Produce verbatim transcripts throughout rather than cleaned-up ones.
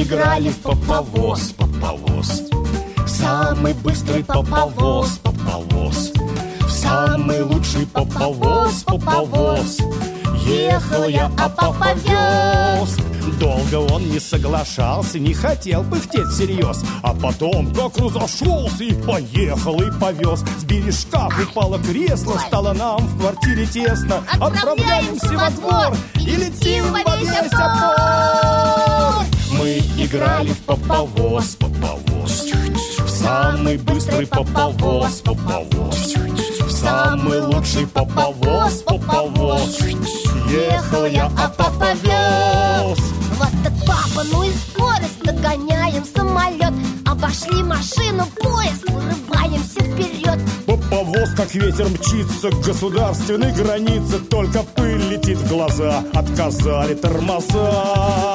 играли в поповоз, поповоз. Самый быстрый поповоз, поповоз. Самый лучший поповоз, поповоз. Ехал я, а папа вез. Долго он не соглашался, не хотел пыхтеть всерьез. А потом как разошелся и поехал, и повез. С бережка упало кресло, стало нам в квартире тесно. Отправляемся во двор и летим во весь опор. Мы играли в поповоз, поповоз. В самый быстрый поповоз, поповоз. В самый лучший поповоз, поповоз. Ехал я, а папа вез. Вот так папа, ну и скорость, догоняем самолет. Обошли машину, поезд, вырываемся вперед. Поповоз, как ветер, мчится к государственной границе. Только пыль летит в глаза, отказали тормоза.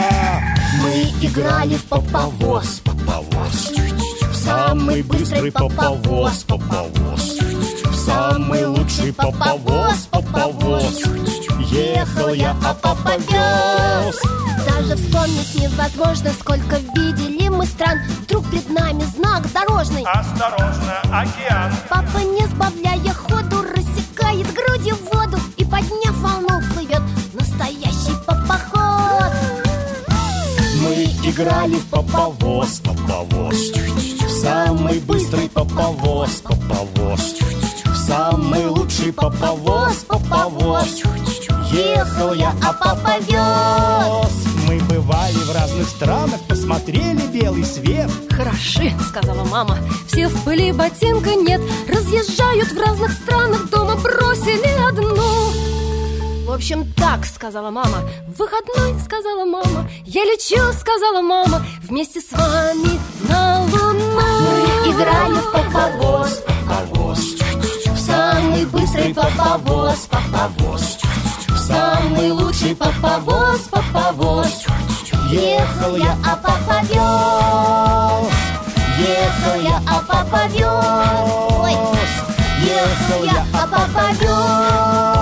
Мы играли в поповоз, поповоз. В самый быстрый поповоз, поповоз. В самый лучший поповоз, поповоз. Ехал я, а папа вез. Даже вспомнить невозможно, сколько видели мы стран. Вдруг перед нами знак дорожный. Осторожно, океан. Папа, не сбавляя ходу, рассекает грудью воду и, подняв волну, плывет настоящий папоход. Мы играли в поповоз, поповоз. В самый быстрый поповоз, поповоз. В самый лучший поповоз, поповоз. Ехал я, а папа вез. Мы бывали в разных странах, посмотрели белый свет. Хороши, сказала мама, все в пыли, ботинка нет. Разъезжают в разных странах, дома бросили одну. В общем, так, сказала мама. В выходной, сказала мама. Я лечу, сказала мама, вместе с вами на луну. Мы играли в поповоз, поповоз. В самый быстрый поповоз, поповоз. В самый лучший поповоз, поповоз. Ехал я, а папа вез. Ехал я, а папа вез. Ехал я, а папа вез.